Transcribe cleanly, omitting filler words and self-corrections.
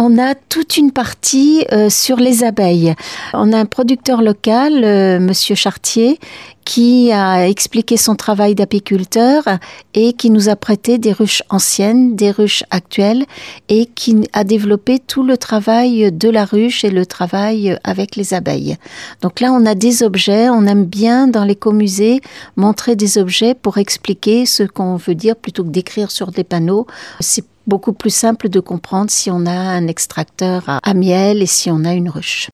on a toute une partie sur les abeilles. On a un producteur local, Monsieur Chartier, qui a expliqué son travail d'apiculteur et qui nous a prêté des ruches anciennes, des ruches actuelles et qui a développé tout le travail de la ruche et le travail avec les abeilles. Donc là, on a des objets, on aime bien dans l'écomusée montrer des objets pour expliquer ce qu'on veut dire plutôt que d'écrire sur des panneaux. C'est beaucoup plus simple de comprendre si on a un extracteur à miel et si on a une ruche.